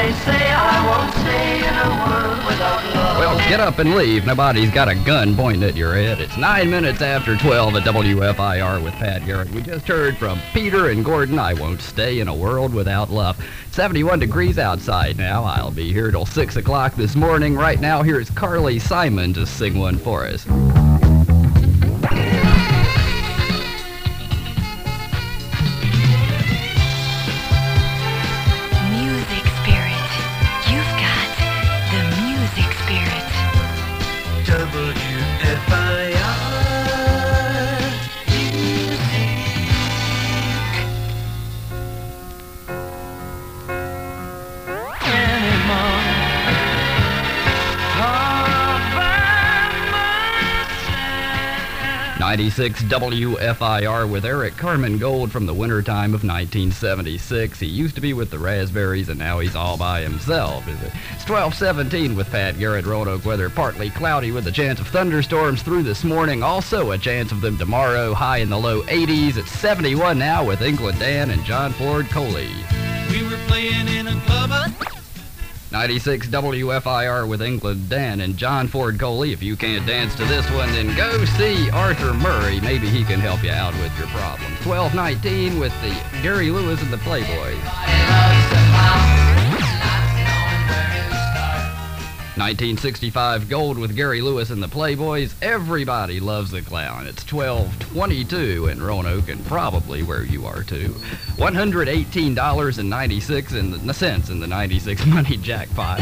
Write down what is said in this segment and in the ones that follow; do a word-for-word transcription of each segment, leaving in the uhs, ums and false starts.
They say I won't stay in a world without love. Well, get up and leave. Nobody's got a gun pointing at your head. It's nine minutes after twelve at W F I R with Pat Garrett. We just heard from Peter and Gordon, I Won't Stay in a World Without Love. seventy-one degrees outside now. I'll be here till six o'clock this morning. Right now, here's Carly Simon to sing one for us. Music spirit. You've got the music spirit. W F I R ninety-six W F I R with Eric Carmen Gold from the wintertime of nineteen seventy-six. He used to be with the Raspberries, and now he's all by himself. It's twelve seventeen with Pat Garrett. Roanoke weather partly cloudy with a chance of thunderstorms through this morning. Also a chance of them tomorrow, high in the low eighties. It's seventy-one now with England Dan and John Ford Coley. We were playing in a club. ninety-six W F I R with England Dan and John Ford Coley. If you can't dance to this one, then go see Arthur Murray. Maybe he can help you out with your problem. twelve nineteen with the Gary Lewis and the Playboys. nineteen sixty-five Gold with Gary Lewis and the Playboys. Everybody loves the clown. It's twelve twenty-two in Roanoke and probably where you are too. one hundred eighteen dollars and ninety-six cents in the ninety-six Money Jackpot.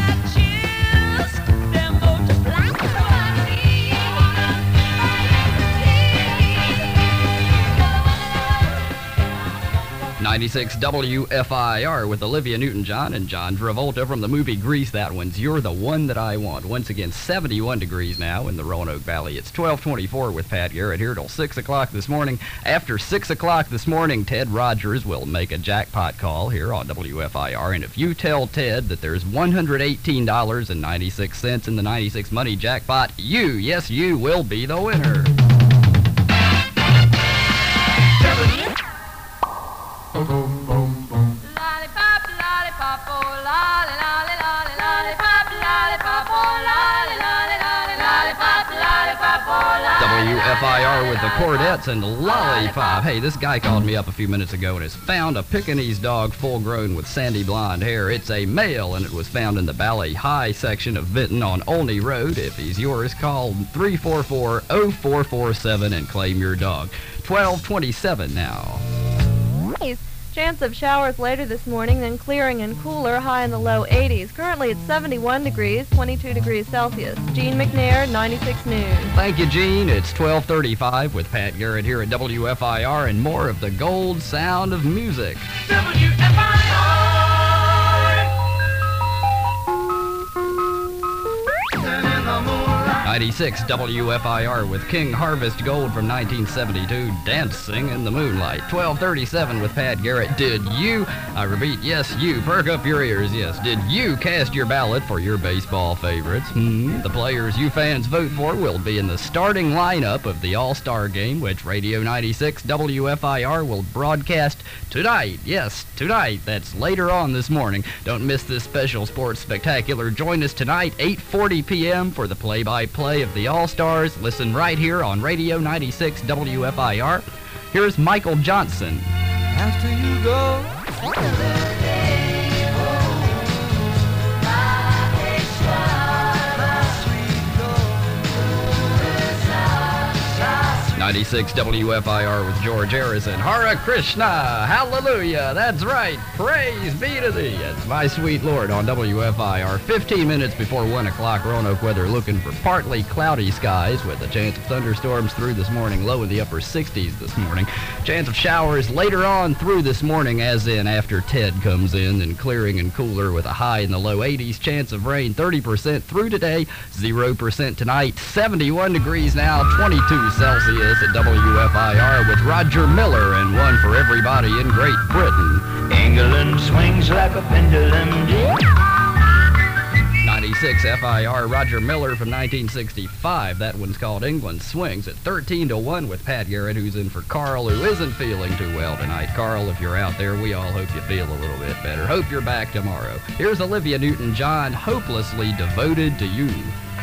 ninety-six W F I R with Olivia Newton-John and John Travolta from the movie Grease. That one's You're the One That I Want. Once again, seventy-one degrees now in the Roanoke Valley. It's twelve twenty-four with Pat Garrett here till six o'clock this morning. After six o'clock this morning, Ted Rogers will make a jackpot call here on W F I R. And if you tell Ted that there's one hundred eighteen dollars and ninety-six cents in the ninety-six Money Jackpot, you, yes, you will be the winner. Boom, boom, boom, boom. Lollipop, lollipop, oh, lolly, lolly, lolly, lollipop, lollipop, oh, lolly, lolly, lolly, lollipop, lollipop, oh, lolly. W F I R with the Cordettes and Lollipop. Hey, this guy called me up a few minutes ago and has found a Pekingese dog full grown with sandy blonde hair. It's a male, and it was found in the Valley High section of Vinton on Olney Road. If he's yours, call three four four, oh four four seven and claim your dog. twelve twenty-seven now. Chance of showers later this morning, then clearing and cooler, high in the low eighties. Currently it's seventy-one degrees, twenty-two degrees Celsius. Gene McNair, ninety-six News. Thank you, Gene. It's twelve thirty-five with Pat Garrett here at W F I R and more of the gold sound of music. W F I R in the moonlight. ninety-six W F I R with King Harvest Gold from nineteen seventy-two, Dancing in the Moonlight. twelve thirty-seven with Pat Garrett. Did you, I repeat, yes, you, perk up your ears, yes, did you cast your ballot for your baseball favorites? Hmm, the players you fans vote for will be in the starting lineup of the All-Star Game, which Radio ninety-six W F I R will broadcast tonight. Yes, tonight. That's later on this morning. Don't miss this special sports spectacular. Join us tonight, eight forty p.m. for the play-by-play of the All-Stars. Listen right here on Radio ninety-six W F I R. Here's Michael Johnson. After you go. ninety-six W F I R with George Harrison. Hare Krishna, hallelujah, that's right, praise be to thee. It's my sweet Lord on W F I R. fifteen minutes before one o'clock, Roanoke weather looking for partly cloudy skies with a chance of thunderstorms through this morning, low in the upper sixties this morning. Chance of showers later on through this morning, as in after Ted comes in, and clearing and cooler with a high in the low eighties. Chance of rain thirty percent through today, zero percent tonight, seventy-one degrees now, twenty-two Celsius at W F I R with Roger Miller and one for everybody in Great Britain. England swings like a pendulum. ninety-six F I R, Roger Miller from nineteen sixty-five. That one's called England Swings at thirteen to one with Pat Garrett, who's in for Carl, who isn't feeling too well tonight. Carl, if you're out there, we all hope you feel a little bit better. Hope you're back tomorrow. Here's Olivia Newton-John, Hopelessly Devoted to You.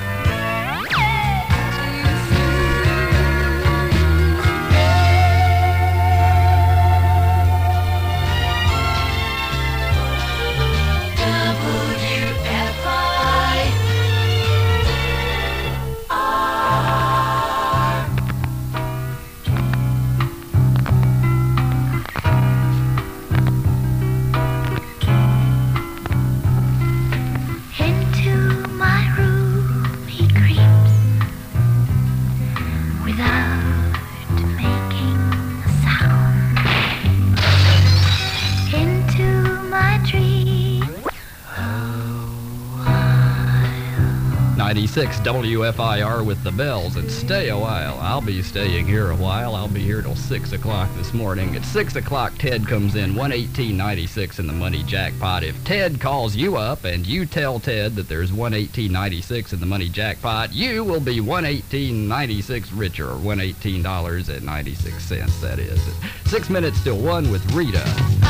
ninety-six W F I R with the bells, and stay a while. I'll be staying here a while. I'll be here till six o'clock this morning. At six o'clock, Ted comes in, one eighteen ninety-six in the money jackpot. If Ted calls you up and you tell Ted that there's one eighteen ninety-six in the money jackpot, you will be one eighteen ninety-six richer, or one eighteen dollars and ninety-six cents, that is. Six minutes till one with Rita.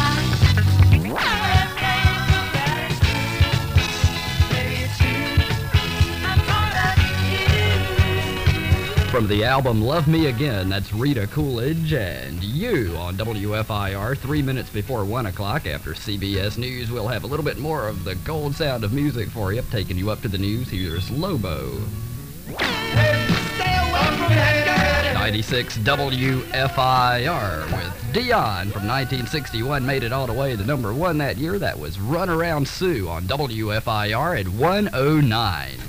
From the album Love Me Again, that's Rita Coolidge and You on W F I R. Three minutes before one o'clock. After C B S News, we'll have a little bit more of the gold sound of music for you. Taking you up to the news, here's Lobo. ninety-six W F I R with Dion from nineteen sixty-one. Made it all the way to number one that year. That was Run Around Sue on W F I R at one oh nine.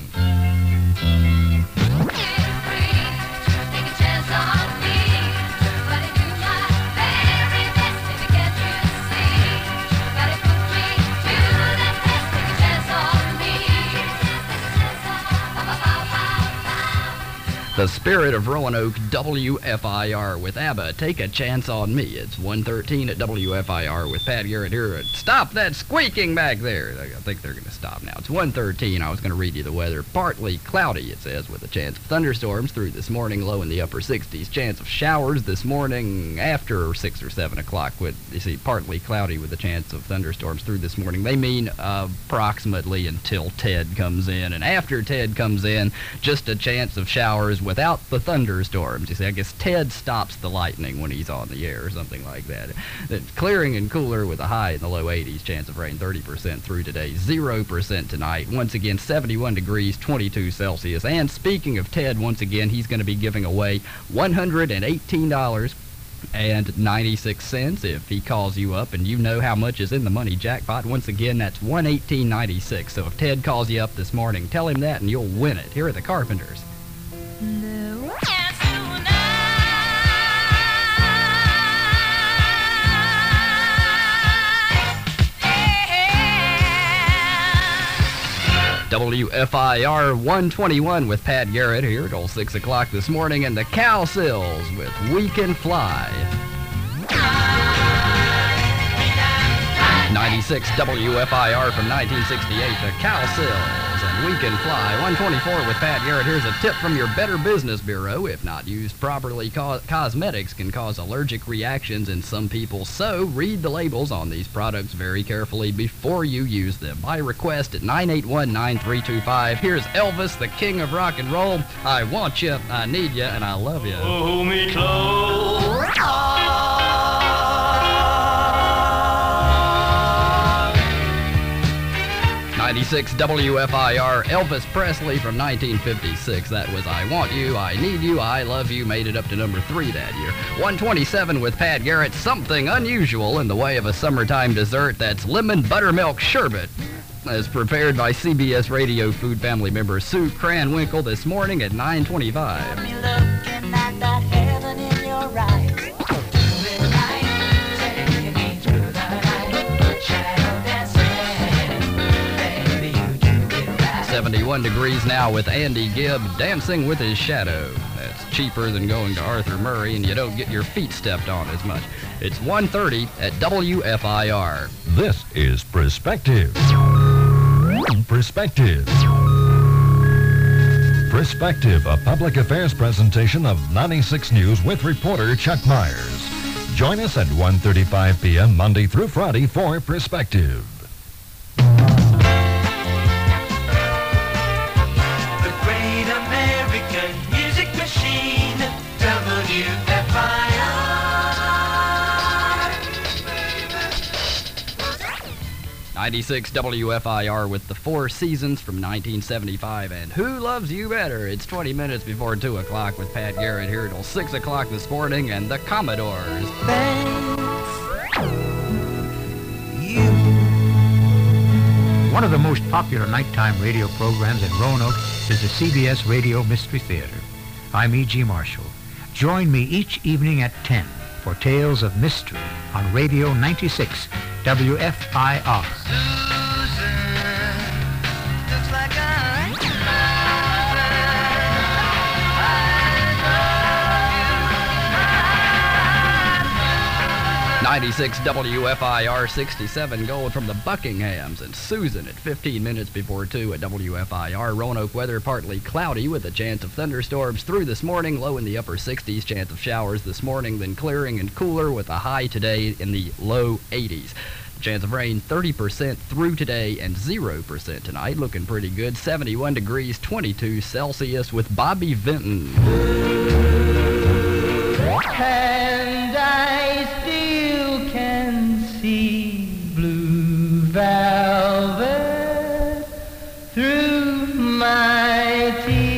The Spirit of Roanoke, W F I R with ABBA, Take a Chance on Me. It's one thirteen at W F I R with Pat Garrett here. Stop that squeaking back there. I think they're going to stop now. It's one thirteen. I was going to read you the weather. Partly cloudy, it says, with a chance of thunderstorms through this morning, low in the upper sixties. Chance of showers this morning after six or seven o'clock. With, you see, partly cloudy with a chance of thunderstorms through this morning. They mean uh, approximately until Ted comes in. And after Ted comes in, just a chance of showers without the thunderstorms. You see, I guess Ted stops the lightning when he's on the air or something like that. It's clearing and cooler with a high in the low eighties. Chance of rain thirty percent through today, zero percent tonight. Once again, seventy-one degrees, twenty-two Celsius. And speaking of Ted, once again, he's going to be giving away one hundred eighteen dollars and ninety-six cents if he calls you up and you know how much is in the money jackpot. Once again, that's one eighteen ninety-six. So if Ted calls you up this morning, tell him that and you'll win it. Here are the Carpenters. No. W F I R one twenty-one with Pat Garrett here till six o'clock this morning, and the Cowsills with We Can Fly. ninety-six W F I R from nineteen sixty-eight, the Cowsills and We Can Fly. one twenty-four with Pat Garrett. Here's a tip from your Better Business Bureau. If not used properly, co- cosmetics can cause allergic reactions in some people, so read the labels on these products very carefully before you use them. By request at nine eight one, nine three two five. Here's Elvis, the king of rock and roll. I want you, I need you, and I love you. Hold me close. ninety-six W F I R, Elvis Presley from nineteen fifty-six. That was I Want You, I Need You, I Love You. Made it up to number three that year. one twenty-seven with Pat Garrett. Something unusual in the way of a summertime dessert. That's lemon buttermilk sherbet, as prepared by C B S Radio Food family member Sue Cranwinkle this morning at nine twenty-five. Me looking at that heaven in your eyes. seventy-one degrees now with Andy Gibb, Dancing with His Shadow. That's cheaper than going to Arthur Murray, and you don't get your feet stepped on as much. It's one thirty at W F I R. This is Perspective. Perspective. Perspective, a public affairs presentation of ninety-six News with reporter Chuck Myers. Join us at one thirty-five p.m. Monday through Friday for Perspective. The great American music machine, W F I R. ninety-six W F I R with the Four Seasons from nineteen seventy-five and Who Loves You Better? It's twenty minutes before two o'clock with Pat Garrett here till six o'clock this morning and the Commodores. One of the most popular nighttime radio programs in Roanoke is the C B S Radio Mystery Theater. I'm E G. Marshall. Join me each evening at ten for Tales of Mystery on Radio ninety-six W F I R. Looks like ninety-six W F I R sixty-seven gold from the Buckinghams and Susan at fifteen minutes before two at W F I R. Roanoke weather partly cloudy with a chance of thunderstorms through this morning, low in the upper sixties, chance of showers this morning, then clearing and cooler with a high today in the low eighties. Chance of rain thirty percent through today and zero percent tonight. Looking pretty good. seventy-one degrees, twenty-two Celsius with Bobby Vinton. And I still can see blue velvet through my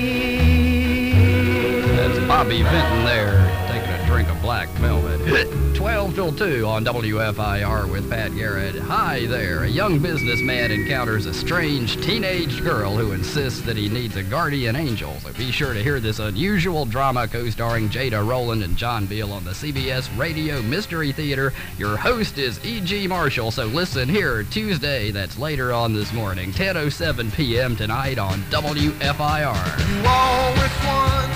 tears. That's Bobby Vinton there, taking a drink of black velvet. twelve till two on W F I R with Pat Garrett. Hi there. A young businessman encounters a strange teenage girl who insists that he needs a guardian angel. So be sure to hear this unusual drama co-starring Jada Rowland and John Beal on the C B S Radio Mystery Theater. Your host is E G. Marshall, so listen here Tuesday, that's later on this morning, ten oh seven p.m. tonight on W F I R. You always won.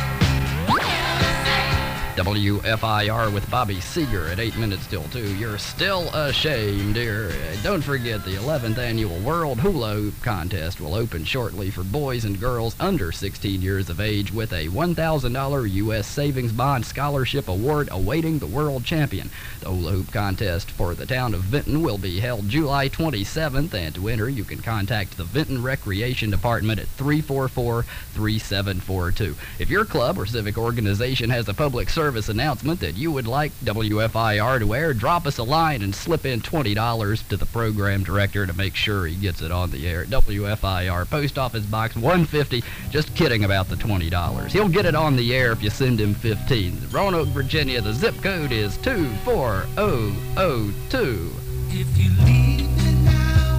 W F I R with Bobby Seeger at eight minutes till two. You're still ashamed, dear. Uh, don't forget the eleventh annual World Hula Hoop Contest will open shortly for boys and girls under sixteen years of age with a one thousand dollars U S Savings Bond Scholarship Award awaiting the world champion. The Hula Hoop Contest for the town of Vinton will be held July twenty-seventh, and to enter you can contact the Vinton Recreation Department at three four four, three seven four two. If your club or civic organization has a public service Service announcement that you would like W F I R to air, drop us a line and slip in twenty dollars to the program director to make sure he gets it on the air. W F I R, Post Office Box one fifty. Just kidding about the twenty dollars. He'll get it on the air if you send him fifteen. Roanoke, Virginia, the zip code is two four zero zero two. If you leave me now.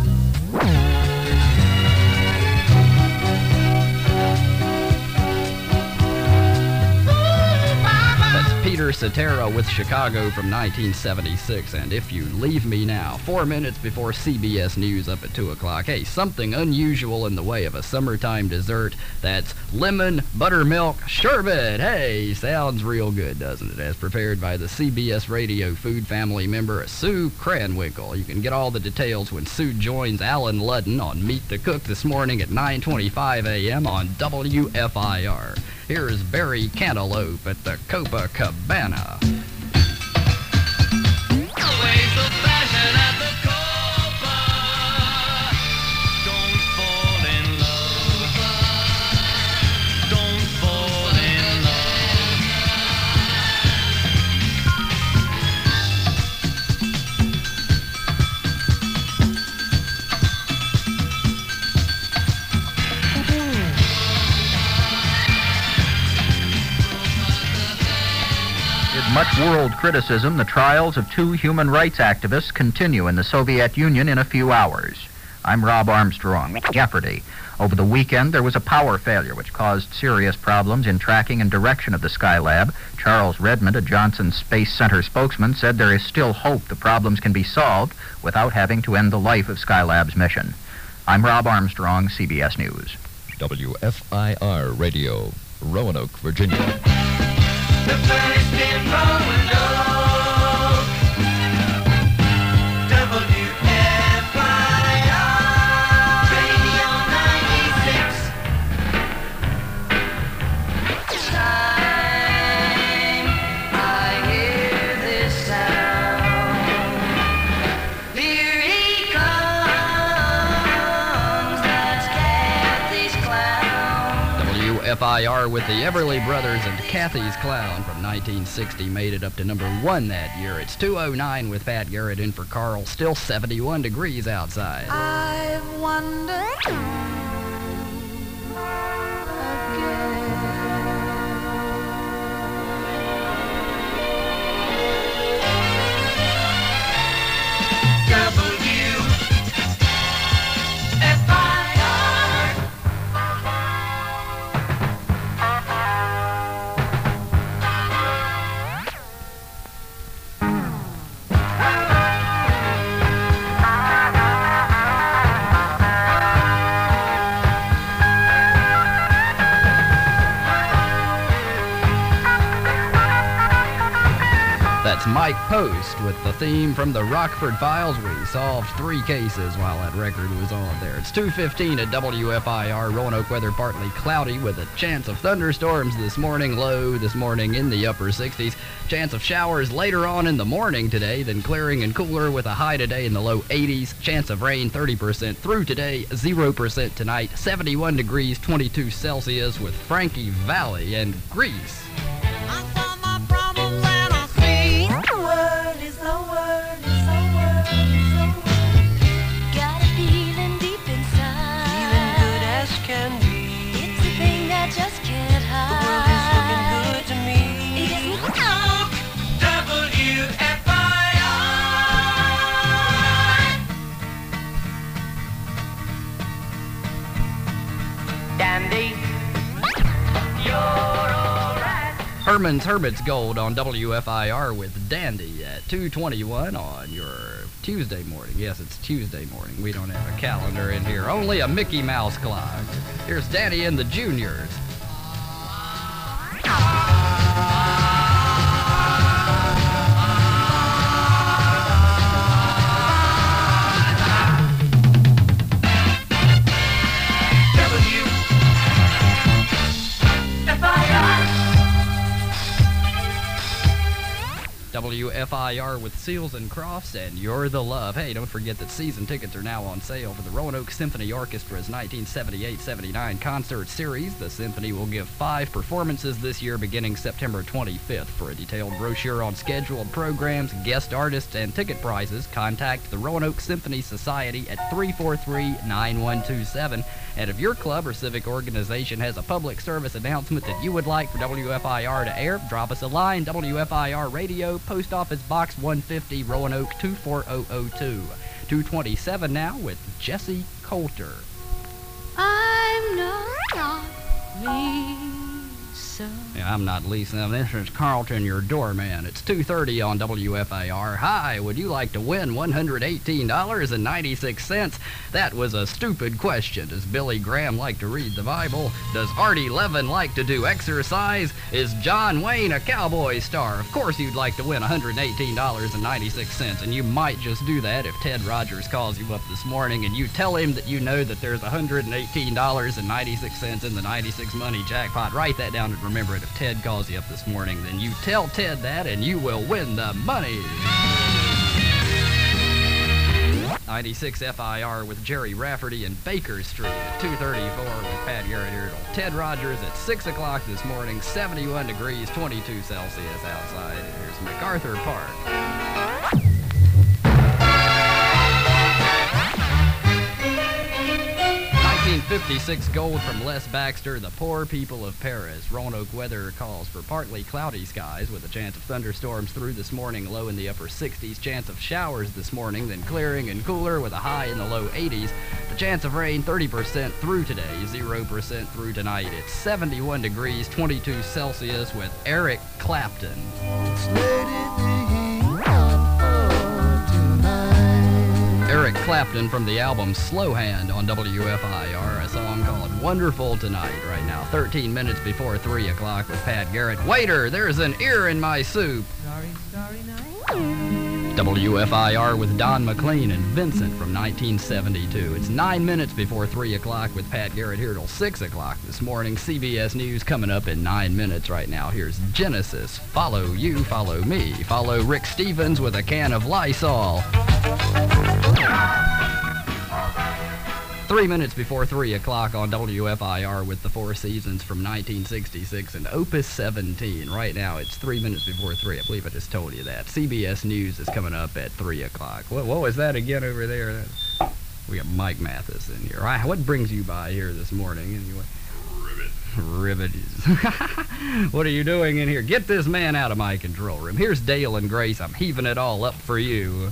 Peter Cetera with Chicago from nineteen seventy-six, and If You Leave Me Now. Four minutes before C B S News up at two o'clock. Hey, something unusual in the way of a summertime dessert. That's lemon buttermilk sherbet. Hey, sounds real good, doesn't it? As prepared by the C B S Radio food family member Sue Cranwinkle. You can get all the details when Sue joins Alan Ludden on Meet the Cook this morning at nine twenty-five a.m. on W F I R. Here's Barry Cantaloupe at the Copacabana. Waves of fashion at the Copa. Don't fall in love. Don't fall in much world criticism, the trials of two human rights activists continue in the Soviet Union in a few hours. I'm Rob Armstrong. Jeopardy. Over the weekend, there was a power failure which caused serious problems in tracking and direction of the Skylab. Charles Redmond, a Johnson Space Center spokesman, said there is still hope the problems can be solved without having to end the life of Skylab's mission. I'm Rob Armstrong, C B S News. W F I R Radio, Roanoke, Virginia. The first in Roanoke, W F I R, Radio F I R with the Everly Brothers and Kathy's Clown from nineteen sixty made it up to number one that year. It's two oh nine with Pat Garrett in for Carl. Still seventy-one degrees outside. I've wondered That's Mike Post with the theme from the Rockford Files. We solved three cases while that record was on there. It's two fifteen at W F I R. Roanoke weather partly cloudy with a chance of thunderstorms this morning. Low this morning in the upper sixties. Chance of showers later on in the morning today, then clearing and cooler with a high today in the low eighties. Chance of rain thirty percent through today, zero percent tonight. seventy-one degrees, twenty-two Celsius with Frankie Valli and Grease. Just can't hide. The world is looking good to me. W F I R. Dandy, you're alright. Herman's Hermit's Gold on W F I R with Dandy at two twenty-one on your Tuesday morning. Yes, it's Tuesday morning. We don't have a calendar in here. Only a Mickey Mouse clock. Here's Danny and the Juniors. W F I R with Seals and Crofts and You're the Love. Hey, don't forget that season tickets are now on sale for the Roanoke Symphony Orchestra's nineteen seventy-eight seventy-nine concert series. The symphony will give five performances this year beginning September twenty-fifth. For a detailed brochure on scheduled programs, guest artists, and ticket prices, contact the Roanoke Symphony Society at three four three, nine one two seven. And if your club or civic organization has a public service announcement that you would like for W F I R to air, drop us a line, W F I R Radio, Post Office Box one fifty, Roanoke two four zero zero two. two twenty-seven now with Jesse Coulter. I'm not Lisa. Yeah, I'm not Lisa. This is Carlton, your doorman. It's two thirty on W F I R. Hi, would you like to win one hundred eighteen dollars and ninety-six cents? That was a stupid question. Does Billy Graham like to read the Bible? Does Artie Levin like to do exercise? Is John Wayne a cowboy star? Of course you'd like to win one hundred eighteen dollars and ninety-six cents, and you might just do that if Ted Rogers calls you up this morning and you tell him that you know that there's one hundred eighteen dollars and ninety-six cents in the ninety-six money jackpot. Write that down and remember it. If Ted calls you up this morning, then you tell Ted that and you will win the money. ninety-six F I R with Jerry Rafferty and Baker Street at two thirty-four with Pat Garrett here. Ted Rogers at six o'clock this morning, seventy-one degrees, twenty-two Celsius outside. Here's MacArthur Park. nineteen fifty-six gold from Les Baxter, The Poor People of Paris. Roanoke weather calls for partly cloudy skies with a chance of thunderstorms through this morning, low in the upper sixties. Chance of showers this morning, then clearing and cooler with a high in the low eighties. The chance of rain thirty percent through today, zero percent through tonight. It's seventy-one degrees, twenty-two Celsius with Eric Clapton. Eric Clapton from the album Slow Hand on W F I R, a song called Wonderful Tonight right now. thirteen minutes before three o'clock with Pat Garrett. Waiter, there's an ear in my soup. Sorry, sorry night. W F I R with Don McLean and Vincent from nineteen seventy-two. It's nine minutes before three o'clock with Pat Garrett here till six o'clock this morning. C B S News coming up in nine minutes right now. Here's Genesis. Follow you, follow me. Follow Rick Stevens with a can of Lysol. Three minutes before three o'clock on W F I R with the Four Seasons from nineteen sixty-six and Opus seventeen. Right now, it's three minutes before three. I believe I just told you that. C B S News is coming up at three o'clock. What, what was that again over there? We got Mike Mathis in here. Right, what brings you by here this morning, anyway? Ribbit. What are you doing in here? Get this man out of my control room. Here's Dale and Grace. I'm heaving it all up for you.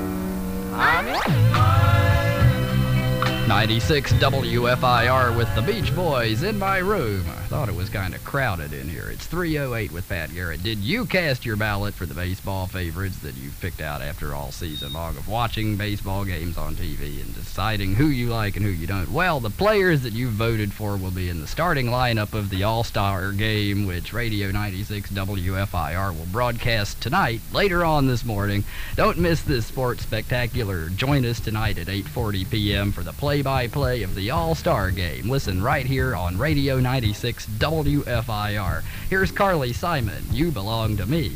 ninety-six W F I R with the Beach Boys in my room. I thought it was kind of crowded in here. It's three oh eight with Pat Garrett. Did you cast your ballot for the baseball favorites that you picked out after all season long of watching baseball games on T V and deciding who you like and who you don't? Well, the players that you voted for will be in the starting lineup of the All-Star Game, which Radio ninety-six W F I R will broadcast tonight, later on this morning. Don't miss this sports spectacular. Join us tonight at eight forty p.m. for the play-by-play of the All-Star Game. Listen right here on Radio ninety-six W F I R. Here's Carly Simon, You Belong to Me.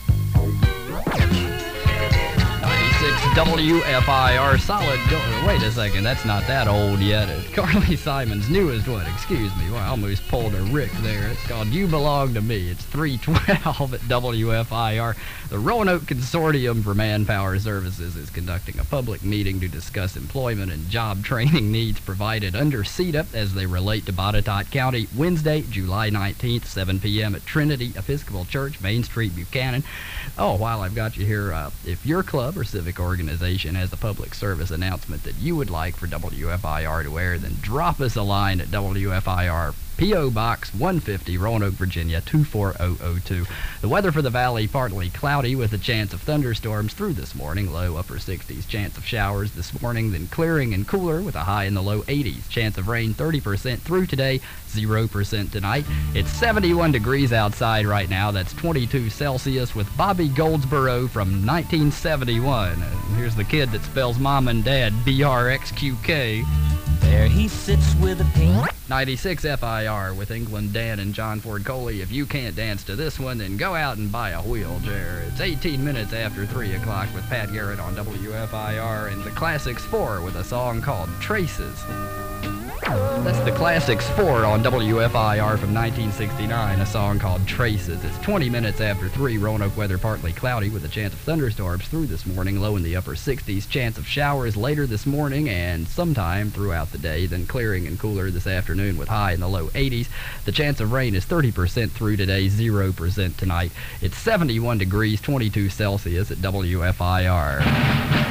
ninety-six W F I R, solid gold. Wait a second, that's not that old yet. It's Carly Simon's newest one, excuse me. Well, I almost pulled a Rick there. It's called You Belong to Me. It's three twelve at W F I R. The Roanoke Consortium for Manpower Services is conducting a public meeting to discuss employment and job training needs provided under C E D A as they relate to Botetourt County, Wednesday, July nineteenth, seven p.m. at Trinity Episcopal Church, Main Street, Buchanan. Oh, while I've got you here, uh, if your club or civic organization has a public service announcement that you would like for W F I R to air, then drop us a line at W F I R, P O. Box one fifty, Roanoke, Virginia, two four zero zero two. The weather for the valley, partly cloudy with a chance of thunderstorms through this morning, low upper sixties. Chance of showers this morning, then clearing and cooler with a high in the low eighties. Chance of rain thirty percent through today, zero percent tonight. It's seventy-one degrees outside right now. That's twenty-two Celsius with Bobby Goldsboro from nineteen seventy-one. And here's the kid that spells mom and dad B R X Q K. There he sits with a pink. ninety-six F I R with England Dan and John Ford Coley. If you can't dance to this one, then go out and buy a wheelchair. It's eighteen minutes after three o'clock with Pat Garrett on W F I R and the Classics four with a song called Traces. That's the Classics four on W F I R from nineteen sixty-nine, a song called Traces. It's twenty minutes after three. Roanoke weather partly cloudy with a chance of thunderstorms through this morning, low in the upper sixties. Chance of showers later this morning and sometime throughout the day, then clearing and cooler this afternoon with high in the low eighties. The chance of rain is thirty percent through today, zero percent tonight. It's seventy-one degrees, twenty-two Celsius at W F I R.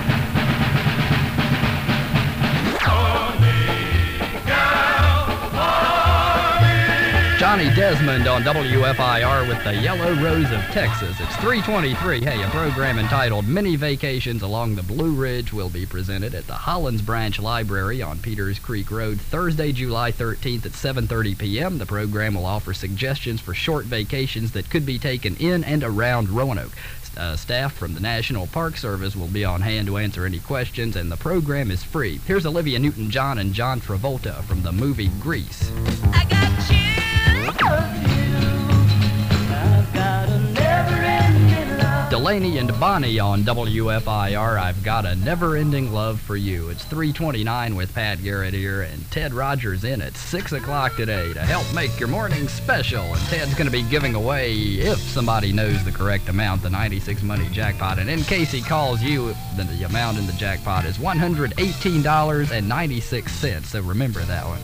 Johnny Desmond on W F I R with the Yellow Rose of Texas. It's three twenty-three. Hey, a program entitled Mini Vacations Along the Blue Ridge will be presented at the Hollins Branch Library on Peters Creek Road Thursday, July thirteenth at seven thirty p.m. The program will offer suggestions for short vacations that could be taken in and around Roanoke. Uh, staff from the National Park Service will be on hand to answer any questions, and the program is free. Here's Olivia Newton-John and John Travolta from the movie Grease. I got you. Delaney and Bonnie on W F I R, I've Got a Never-Ending Love for You. It's three twenty-nine with Pat Garrett here, and Ted Rogers in at six o'clock today to help make your morning special. And Ted's going to be giving away, if somebody knows the correct amount, the ninety-six Money Jackpot. And in case he calls you, then the amount in the jackpot is one hundred eighteen dollars and ninety-six cents. So remember that one.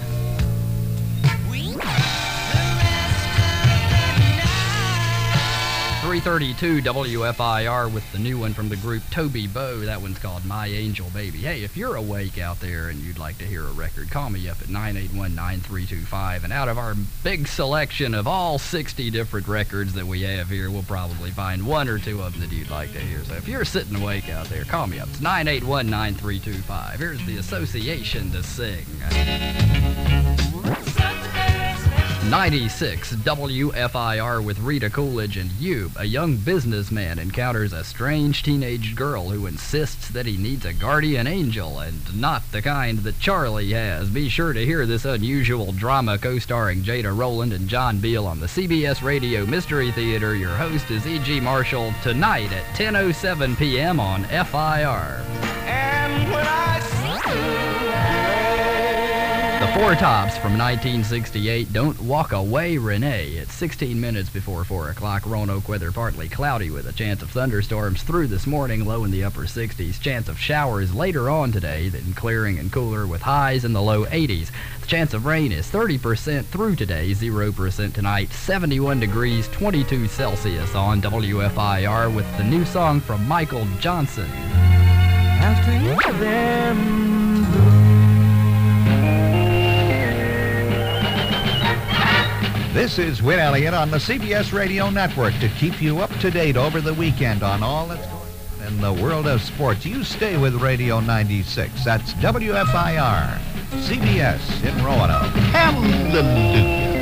three thirty-two W F I R with the new one from the group Toby Bow. That one's called My Angel Baby. Hey, if you're awake out there and you'd like to hear a record, call me up at nine eight one, nine three two five. And out of our big selection of all sixty different records that we have here, we'll probably find one or two of them that you'd like to hear. So if you're sitting awake out there, call me up. It's nine eight one, nine three two five. Here's the Association to Sing. ninety-six W F I R with Rita Coolidge and You. A young businessman encounters a strange teenage girl who insists that he needs a guardian angel, and not the kind that Charlie has. Be sure to hear this unusual drama co-starring Jada Rowland and John Beal on the C B S Radio Mystery Theater. Your host is E G. Marshall, tonight at ten oh seven p.m. on F I R. And when I see The Four Tops from nineteen sixty-eight, Don't Walk Away, Renee. It's sixteen minutes before four o'clock. Roanoke weather partly cloudy with a chance of thunderstorms through this morning, low in the upper sixties. Chance of showers later on today, then clearing and cooler with highs in the low eighties. The chance of rain is thirty percent through today, zero percent tonight, seventy-one degrees, twenty-two Celsius on W F I R with the new song from Michael Johnson. After them. This is Whit Elliott on the C B S Radio Network to keep you up to date over the weekend on all that's going on in the world of sports. You stay with Radio ninety-six. That's W F I R, C B S in Roanoke. Hallelujah.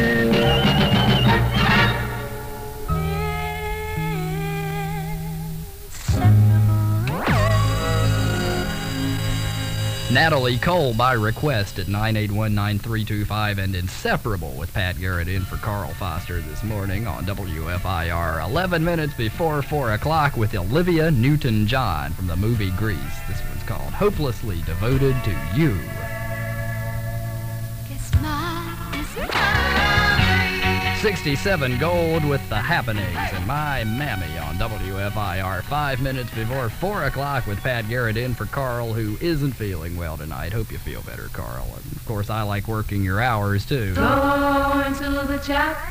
Natalie Cole by request at nine eight one, nine three two five and Inseparable with Pat Garrett in for Carl Foster this morning on W F I R. eleven minutes before four o'clock with Olivia Newton-John from the movie Grease. This one's called Hopelessly Devoted to You. sixty-seven Gold with The Happenings and My Mammy on W F I R. Five minutes before four o'clock with Pat Garrett in for Carl, who isn't feeling well tonight. Hope you feel better, Carl. And of course, I like working your hours, too. Go into the chat.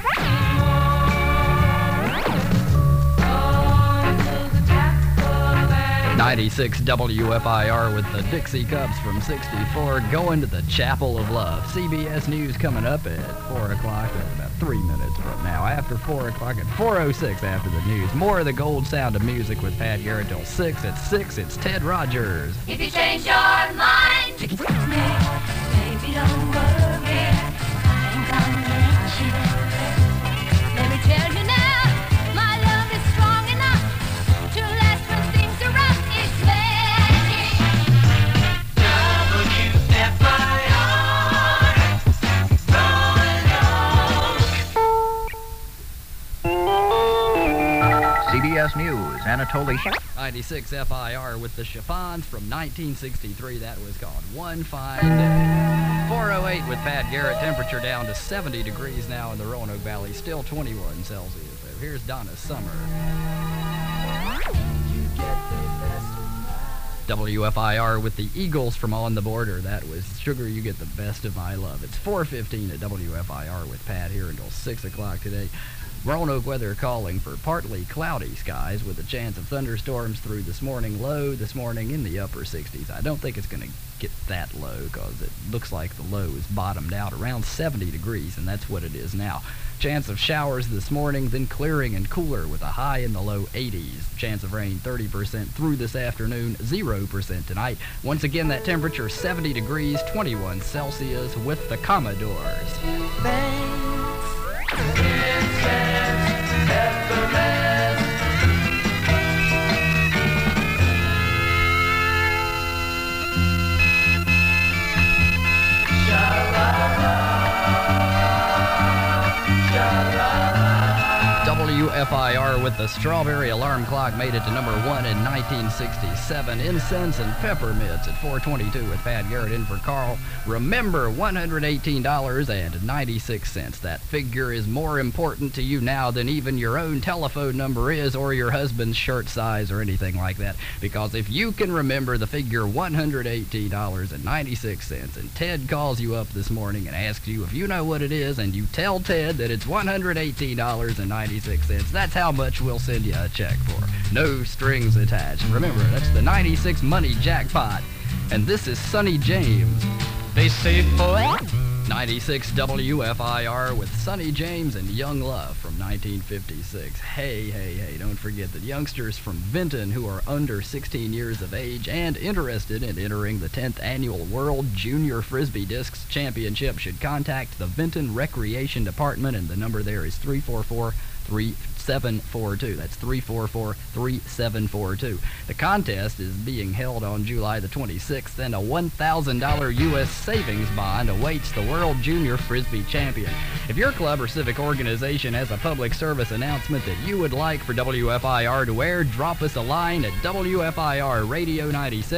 ninety-six W F I R with the Dixie Cups from sixty-four going to the Chapel of Love. C B S News coming up at four o'clock. That's about three minutes from now. After four o'clock at four oh six after the news. More of the gold sound of music with Pat Garrett till six. At six, it's Ted Rogers. If you change your mind, baby, don't worry. I ain't gonna let you. Let me tell you now, my love is strong enough to last when things are rough. It's magic. W F I R, C B S News, Anatoly ninety-six F I R with the Chiffons from nineteen sixty-three. That was called One Fine Day. four oh eight with Pat Garrett. Temperature down to seventy degrees now in the Roanoke Valley. Still twenty-one Celsius. So here's Donna Summer. W F I R with the Eagles from On the Border. That was Sugar, You Get the Best of My Love. It's four fifteen at W F I R with Pat here until six o'clock today. Roanoke weather calling for partly cloudy skies with a chance of thunderstorms through this morning. Low this morning in the upper sixties. I don't think it's going to get that low because it looks like the low is bottomed out around seventy degrees, and that's what it is now. Chance of showers this morning, then clearing and cooler with a high in the low eighties. Chance of rain thirty percent through this afternoon, zero percent tonight. Once again, that temperature seventy degrees, twenty-one Celsius with the Commodores. W F I R with the Strawberry Alarm Clock made it to number one in nineteen sixty-seven. Incense and Peppermints at four twenty-two with Pat Garrett in for Carl. Remember, one hundred eighteen dollars and ninety-six cents. That figure is more important to you now than even your own telephone number is, or your husband's shirt size, or anything like that. Because if you can remember the figure one hundred eighteen dollars and ninety-six cents, and Ted calls you up this morning and asks you if you know what it is, and you tell Ted that it's one hundred eighteen dollars and ninety-six cents, that's how much we'll send you a check for. No strings attached. Remember, that's the ninety-six Money Jackpot. And this is Sonny James. They say for ninety-six W F I R with Sonny James and Young Love from nineteen fifty-six. Hey, hey, hey, don't forget that youngsters from Vinton who are under sixteen years of age and interested in entering the tenth Annual World Junior Frisbee Discs Championship should contact the Vinton Recreation Department, and the number there is three four four, three seven four two. That's three four four, three seven four two. The contest is being held on July the twenty-sixth, and a one thousand dollars U S savings bond awaits the World Junior Frisbee Champion. If your club or civic organization has a public service announcement that you would like for W F I R to air, drop us a line at W F I R Radio ninety-six,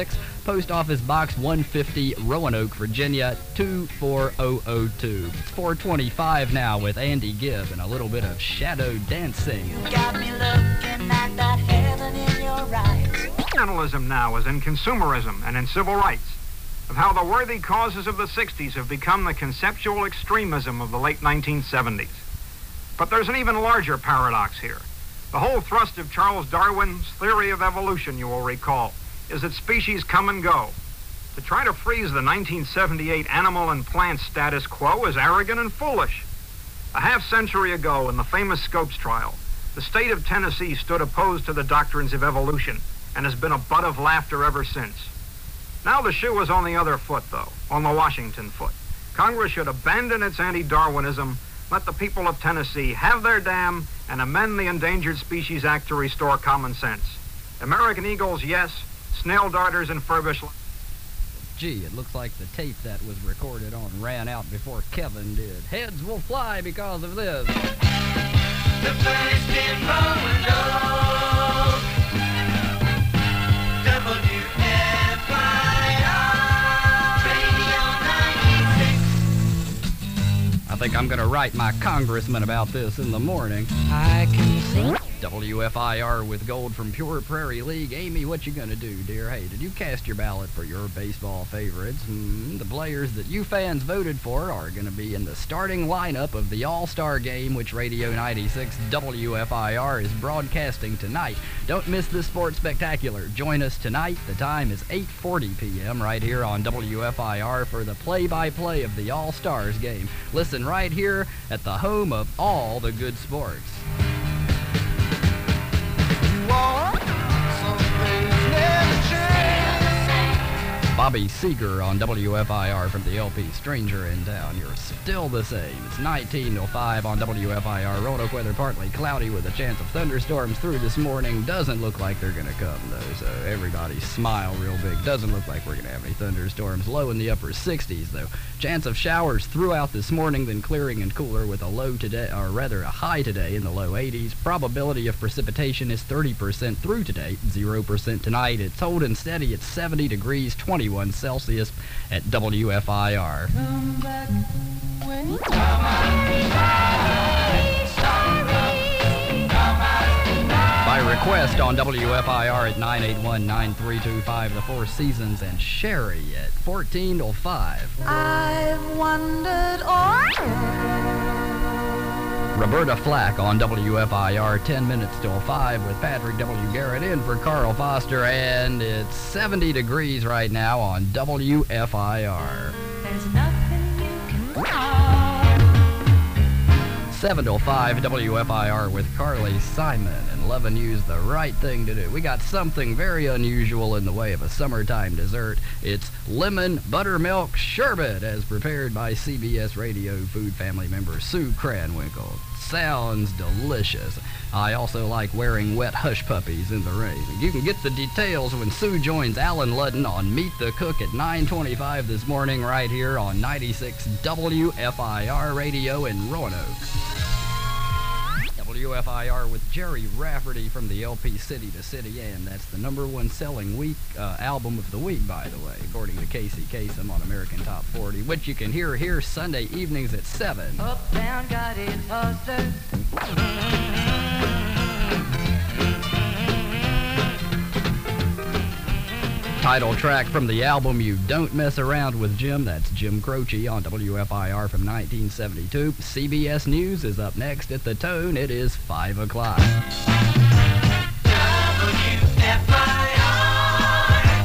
Post Office Box one fifty, Roanoke, Virginia, two four zero zero two. It's four twenty-five now with Andy Gibb and a little bit of shadow dancing. Got me looking at that heaven in your eyes. Journalism now is in consumerism and in civil rights, of how the worthy causes of the sixties have become the conceptual extremism of the late nineteen seventies. But there's an even larger paradox here. The whole thrust of Charles Darwin's theory of evolution, you will recall, is that species come and go. To try to freeze the nineteen seventy-eight animal and plant status quo is arrogant and foolish. A half century ago, in the famous Scopes trial, the state of Tennessee stood opposed to the doctrines of evolution and has been a butt of laughter ever since. Now the shoe is on the other foot, though, on the Washington foot. Congress should abandon its anti-Darwinism, let the people of Tennessee have their dam, and amend the Endangered Species Act to restore common sense. American eagles, yes. Snail darters and furbish... Gee, it looks like the tape that was recorded on ran out before Kevin did. Heads will fly because of this. The first in Roanoke, W F I R, Radio ninety-six. I think I'm going to write my congressman about this in the morning. I can see. W F I R with gold from Pure Prairie League. Amy, what you gonna do, dear? Hey, did you cast your ballot for your baseball favorites? Hmm, the players that you fans voted for are gonna be in the starting lineup of the All-Star Game, which Radio ninety-six W F I R is broadcasting tonight. Don't miss this sports spectacular. Join us tonight. The time is eight forty p m right here on W F I R for the play-by-play of the All-Stars Game. Listen right here at the home of all the good sports. Bobby Seeger on W F I R from the L P Stranger in Town. You're still the same. It's nineteen oh five on W F I R. Roanoke weather partly cloudy with a chance of thunderstorms through this morning. Doesn't look like they're going to come, though, so everybody smile real big. Doesn't look like we're going to have any thunderstorms. Low in the upper sixties, though. Chance of showers throughout this morning, then clearing and cooler with a low today, or rather a high today in the low eighties. Probability of precipitation is thirty percent through today, zero percent tonight. It's holding steady at seventy degrees, twenty-one Celsius at W F I R. Come back when you By request on W F I R at nine eight one, nine three two five, The Four Seasons, and Sherry at fourteen oh five. I've wondered all... Roberta Flack on W F I R, ten minutes till five with Patrick W. Garrett in for Carl Foster, and it's seventy degrees right now on W F I R. There's nothing you can seven till five W F I R with Carly Simon, and loving you's the right thing to do. We got something very unusual in the way of a summertime dessert. It's lemon buttermilk sherbet, as prepared by C B S Radio food family member Sue Cranwinkle. Sounds delicious. I also like wearing wet hush puppies in the rain. You can get the details when Sue joins Alan Ludden on Meet the Cook at nine twenty-five this morning right here on ninety-six W F I R Radio in Roanoke. W F I R with Jerry Rafferty from the L P City to City, and that's the number one selling week uh, album of the week, by the way, according to Casey Kasem on American Top forty, which you can hear here Sunday evenings at seven. Uptown got his hustlers. Title track from the album You Don't Mess Around with Jim. That's Jim Croce on W F I R from nineteen seventy-two. C B S News is up next at the Tone. It is five o'clock. W F I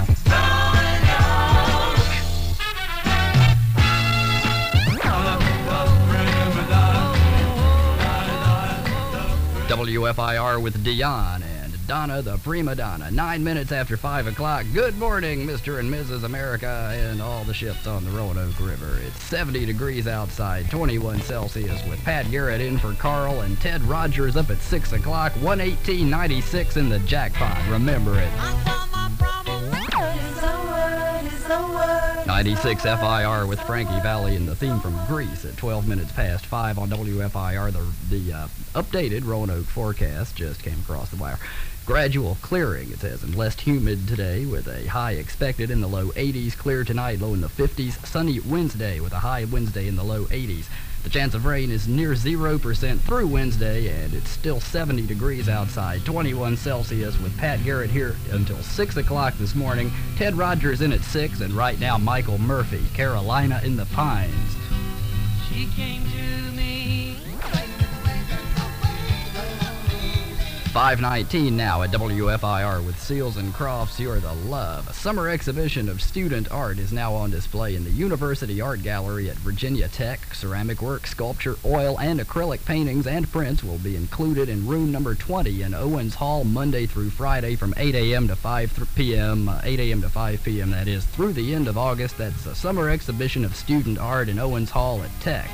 R, W F I R with Dion and Donna the Prima Donna. Nine minutes after five o'clock. Good morning, Mister and Missus America and all the ships on the Roanoke River. It's seventy degrees outside, twenty-one Celsius with Pat Garrett in for Carl and Ted Rogers up at six o'clock. one eighteen ninety-six in the jackpot. Remember it. ninety-six F I R with Frankie Valli and the theme from Grease at twelve minutes past five on W F I R. The, the uh, updated Roanoke forecast just came across the wire. Gradual clearing, it says, and less humid today with a high expected in the low eighties. Clear tonight, low in the fifties. Sunny Wednesday with a high Wednesday in the low eighties. The chance of rain is near zero percent through Wednesday, and it's still seventy degrees outside, twenty-one Celsius, with Pat Garrett here until six o'clock this morning. Ted Rogers in at six, and right now Michael Murphy, Carolina in the Pines. She came to me. five nineteen now at W F I R with Seals and Crofts, You're the Love. A summer exhibition of student art is now on display in the University Art Gallery at Virginia Tech. Ceramic work, sculpture, oil, and acrylic paintings and prints will be included in room number twenty in Owens Hall Monday through Friday from eight a.m. to five p.m., uh, eight a.m. to five p.m., that is, through the end of August. That's a summer exhibition of student art in Owens Hall at Tech.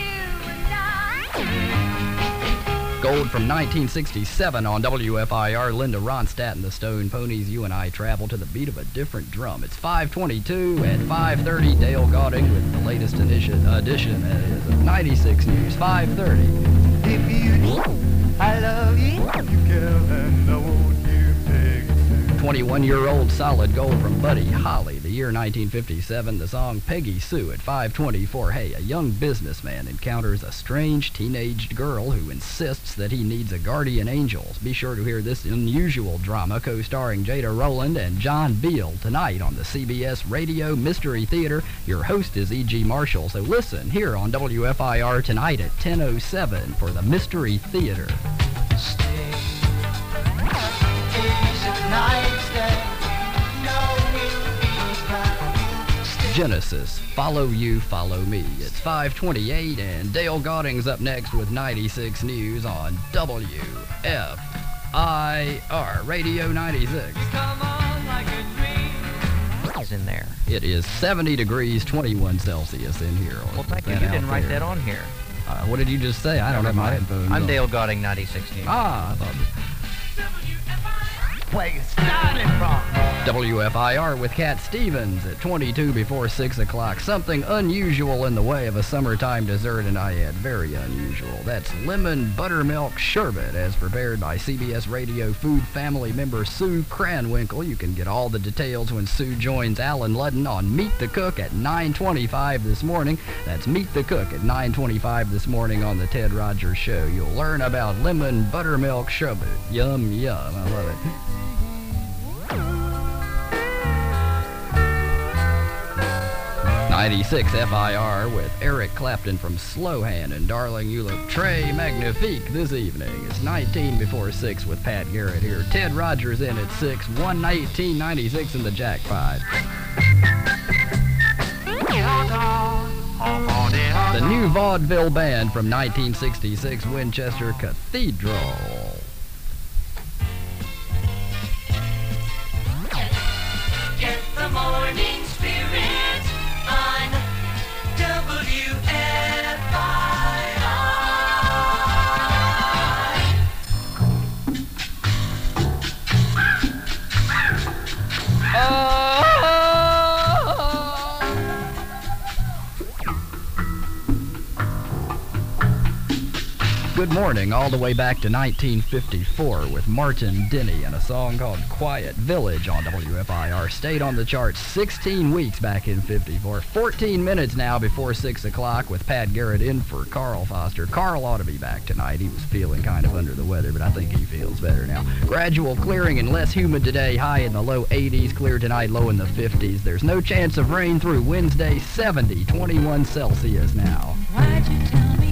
Gold from nineteen sixty-seven on W F I R. Linda Ronstadt and the Stone Ponies. You and I travel to the beat of a different drum. It's five twenty-two at five thirty. Dale Gauding with the latest edition, edition that is, of ninety-six News. five thirty. If you I love you, you girl, and I want you big. twenty-one-year-old solid gold from Buddy Holly. The year nineteen fifty-seven, the song Peggy Sue at five twenty-four. Hey, a young businessman encounters a strange teenaged girl who insists that he needs a guardian angel. Be sure to hear this unusual drama co-starring Jada Rowland and John Beal tonight on the C B S Radio Mystery Theater. Your host is E G Marshall, so listen here on W F I R tonight at ten oh seven for the Mystery Theater. Genesis, Follow You, Follow Me. It's five twenty-eight, and Dale Gauding's up next with ninety-six News on W F I R Radio ninety-six. Is in there. It is seventy degrees, twenty-one Celsius in here. Well, thank you. You didn't write that on here. Uh, what did you just say? I don't have my headphones I'm on. Dale Gauding, ninety-six News. Ah, I thought... Where you started from. W F I R with Cat Stevens at twenty-two before six o'clock. Something unusual in the way of a summertime dessert, and I add very unusual. That's lemon buttermilk sherbet, as prepared by C B S Radio Food family member Sue Cranwinkle. You can get all the details when Sue joins Alan Ludden on Meet the Cook at nine twenty-five this morning. That's Meet the Cook at nine twenty-five this morning on the Ted Rogers Show. You'll learn about lemon buttermilk sherbet. Yum, yum. I love it. ninety-six F I R with Eric Clapton from Slowhand and Darling You Look Très Magnifique this evening. It's nineteen before six with Pat Garrett here. Ted Rogers in at six, one nineteen ninety-six in the jackpot. The new vaudeville band from nineteen sixty-six, Winchester Cathedral. Get the morning spirit on W F I R. Good morning, all the way back to nineteen fifty-four with Martin Denny and a song called Quiet Village on W F I R. Stayed on the charts sixteen weeks back in fifty-four. fourteen minutes now before six o'clock with Pat Garrett in for Carl Foster. Carl ought to be back tonight. He was feeling kind of under the weather, but I think he feels better now. Gradual clearing and less humid today. High in the low eighties. Clear tonight, low in the fifties. There's no chance of rain through Wednesday. seventy, twenty-one Celsius now. Why'd you tell me